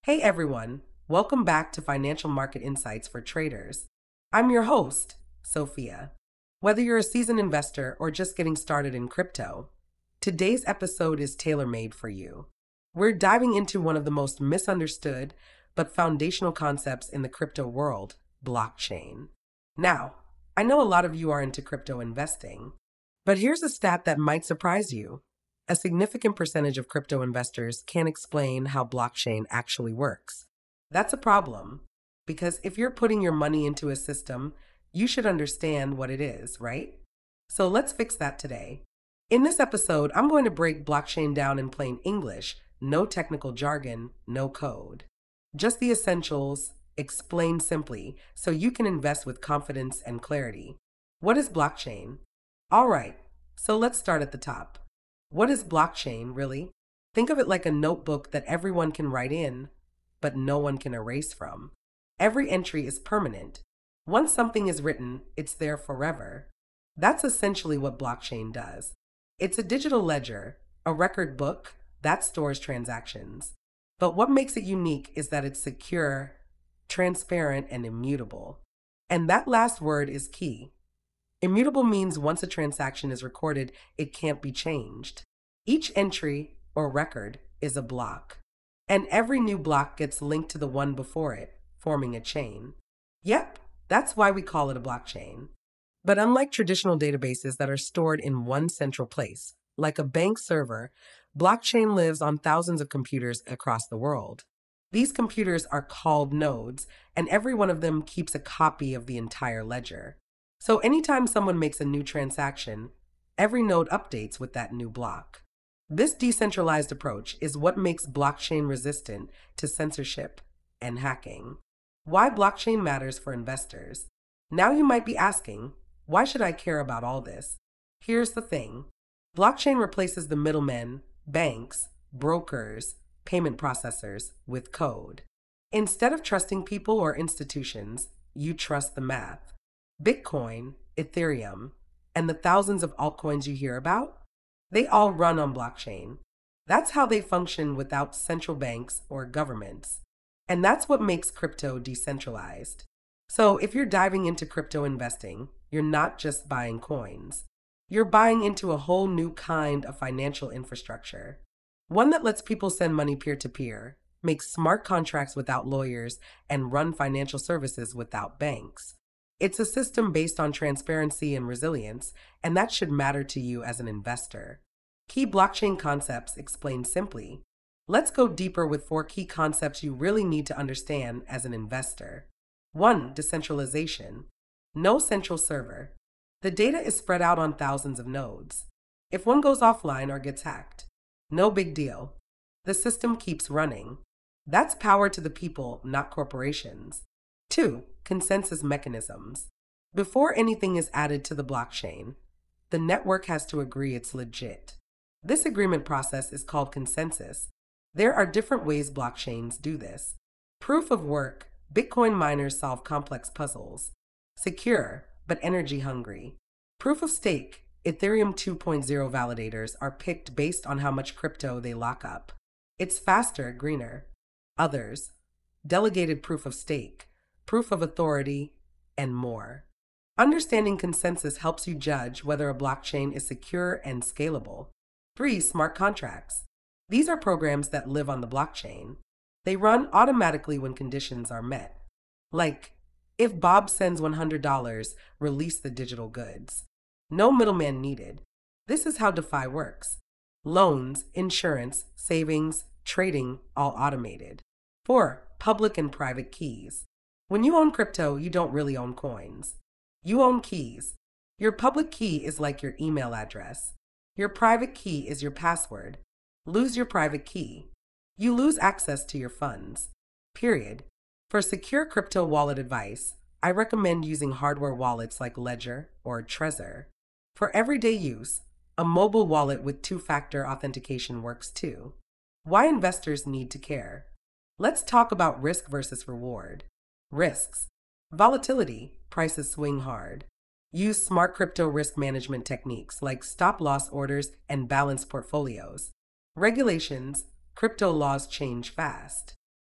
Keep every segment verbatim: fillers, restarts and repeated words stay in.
Hey everyone, welcome back to Financial Market Insights for Traders. I'm your host, Sophia. Whether you're a seasoned investor or just getting started in crypto, today's episode is tailor-made for you. We're diving into one of the most misunderstood but foundational concepts in the crypto world, blockchain. Now, I know a lot of you are into crypto investing, but here's a stat that might surprise you. A significant percentage of crypto investors can't explain how blockchain actually works. That's a problem, because if you're putting your money into a system, you should understand what it is, right? So let's fix that today. In this episode, I'm going to break blockchain down in plain English, no technical jargon, no code. Just the essentials, explained simply, so you can invest with confidence and clarity. What is blockchain? All right, so let's start at the top. What is blockchain, really? Think of it like a notebook that everyone can write in, but no one can erase from. Every entry is permanent. Once something is written, it's there forever. That's essentially what blockchain does. It's a digital ledger, a record book that stores transactions. But what makes it unique is that it's secure, transparent, and immutable. And that last word is key. Immutable means once a transaction is recorded, it can't be changed. Each entry or record is a block, and every new block gets linked to the one before it, forming a chain. Yep, that's why we call it a blockchain. But unlike traditional databases that are stored in one central place, like a bank server, blockchain lives on thousands of computers across the world. These computers are called nodes, and every one of them keeps a copy of the entire ledger. So anytime someone makes a new transaction, every node updates with that new block. This decentralized approach is what makes blockchain resistant to censorship and hacking. Why blockchain matters for investors. Now you might be asking, why should I care about all this? Here's the thing. Blockchain replaces the middlemen, banks, brokers, payment processors with code. Instead of trusting people or institutions, you trust the math. Bitcoin, Ethereum, and the thousands of altcoins you hear about, they all run on blockchain. That's how they function without central banks or governments. And that's what makes crypto decentralized. So if you're diving into crypto investing, you're not just buying coins. You're buying into a whole new kind of financial infrastructure. One that lets people send money peer-to-peer, make smart contracts without lawyers, and run financial services without banks. It's a system based on transparency and resilience, and that should matter to you as an investor. Key blockchain concepts explained simply. Let's go deeper with four key concepts you really need to understand as an investor. One, decentralization. No central server. The data is spread out on thousands of nodes. If one goes offline or gets hacked, no big deal. The system keeps running. That's power to the people, not corporations. Two, consensus mechanisms. Before anything is added to the blockchain, the network has to agree it's legit. This agreement process is called consensus. There are different ways blockchains do this. Proof of work, Bitcoin miners solve complex puzzles. Secure, but energy hungry. Proof of stake, Ethereum two point oh validators are picked based on how much crypto they lock up. It's faster, greener. Others, delegated proof of stake, proof of authority, and more. Understanding consensus helps you judge whether a blockchain is secure and scalable. Three, smart contracts. These are programs that live on the blockchain. They run automatically when conditions are met. Like, if Bob sends one hundred dollars, release the digital goods. No middleman needed. This is how DeFi works. Loans, insurance, savings, trading, all automated. Four, public and private keys. When you own crypto, you don't really own coins. You own keys. Your public key is like your email address. Your private key is your password. Lose your private key. You lose access to your funds. Period. For secure crypto wallet advice, I recommend using hardware wallets like Ledger or Trezor. For everyday use, a mobile wallet with two-factor authentication works too. Why investors need to care. Let's talk about risk versus reward. Risks. Volatility, prices swing hard. Use smart crypto risk management techniques like stop-loss orders and balanced portfolios. Regulations, crypto laws change fast.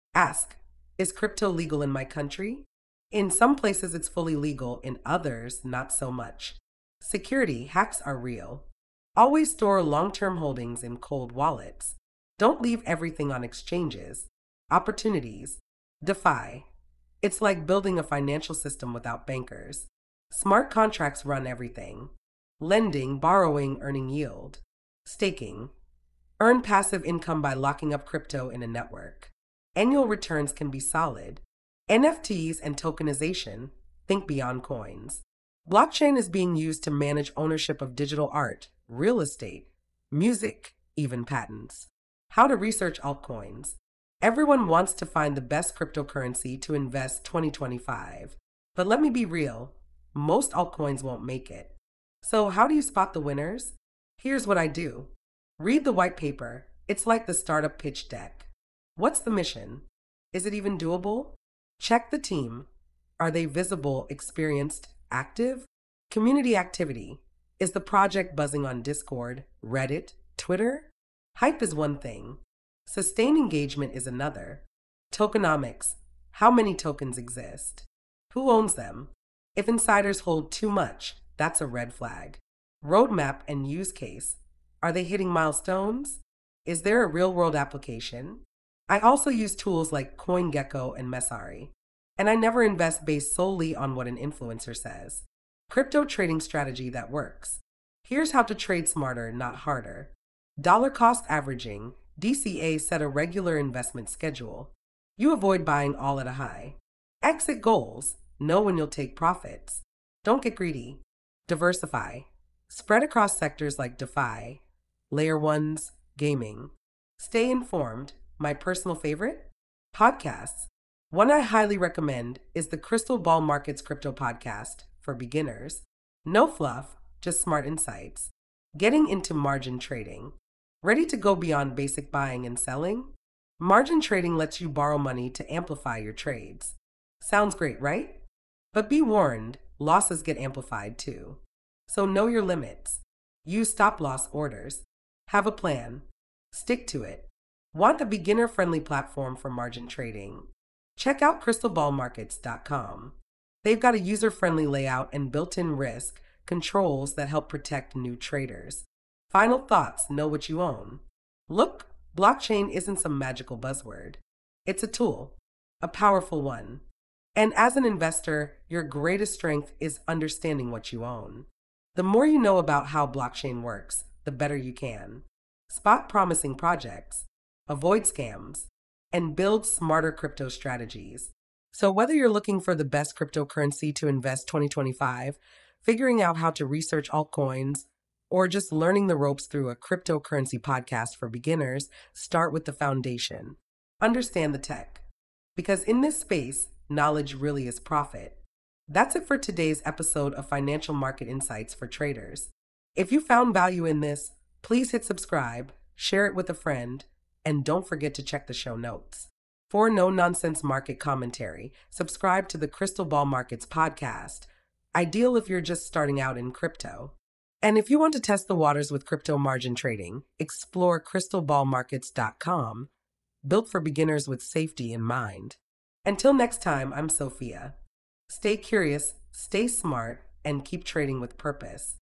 Ask, is crypto legal in my country? In some places, it's fully legal, in others, not so much. Security hacks are real. Always store long term holdings in cold wallets. Don't leave everything on exchanges. Opportunities. DeFi. It's like building a financial system without bankers. Smart contracts run everything. Lending, borrowing, earning yield. Staking. Earn passive income by locking up crypto in a network. Annual returns can be solid. N F Ts and tokenization. Think beyond coins. Blockchain is being used to manage ownership of digital art, real estate, music, even patents. How to research altcoins. Everyone wants to find the best cryptocurrency to invest twenty twenty-five. But let me be real, most altcoins won't make it. So how do you spot the winners? Here's what I do. Read the white paper. It's like the startup pitch deck. What's the mission? Is it even doable? Check the team. Are they visible, experienced, active? Community activity. Is the project buzzing on Discord, Reddit, Twitter? Hype is one thing. Sustained engagement is another. Tokenomics. How many tokens exist? Who owns them? If insiders hold too much, that's a red flag. Roadmap and use case. Are they hitting milestones? Is there a real-world application? I also use tools like CoinGecko and Messari. And I never invest based solely on what an influencer says. Crypto trading strategy that works. Here's how to trade smarter, not harder. Dollar cost averaging. D C A set a regular investment schedule. You avoid buying all at a high. Exit goals. Know when you'll take profits. Don't get greedy. Diversify. Spread across sectors like DeFi, Layer ones, gaming. Stay informed. My personal favorite? Podcasts. One I highly recommend is the Crystal Ball Markets Crypto Podcast for beginners. No fluff, just smart insights. Getting into margin trading. Ready to go beyond basic buying and selling? Margin trading lets you borrow money to amplify your trades. Sounds great, right? But be warned, losses get amplified too. So know your limits. Use stop-loss orders. Have a plan. Stick to it. Want a beginner-friendly platform for margin trading? Check out crystal ball markets dot com. They've got a user-friendly layout and built-in risk controls that help protect new traders. Final thoughts, know what you own. Look, blockchain isn't some magical buzzword. It's a tool, a powerful one. And as an investor, your greatest strength is understanding what you own. The more you know about how blockchain works, the better you can. Spot promising projects, avoid scams, and build smarter crypto strategies. So whether you're looking for the best cryptocurrency to invest twenty twenty-five, figuring out how to research altcoins, or just learning the ropes through a cryptocurrency podcast for beginners, start with the foundation. Understand the tech. Because in this space, knowledge really is profit. That's it for today's episode of Financial Market Insights for Traders. If you found value in this, please hit subscribe, share it with a friend, and don't forget to check the show notes. For no-nonsense market commentary, subscribe to the Crystal Ball Markets podcast, ideal if you're just starting out in crypto. And if you want to test the waters with crypto margin trading, explore crystal ball markets dot com, built for beginners with safety in mind. Until next time, I'm Sophia. Stay curious, stay smart, and keep trading with purpose.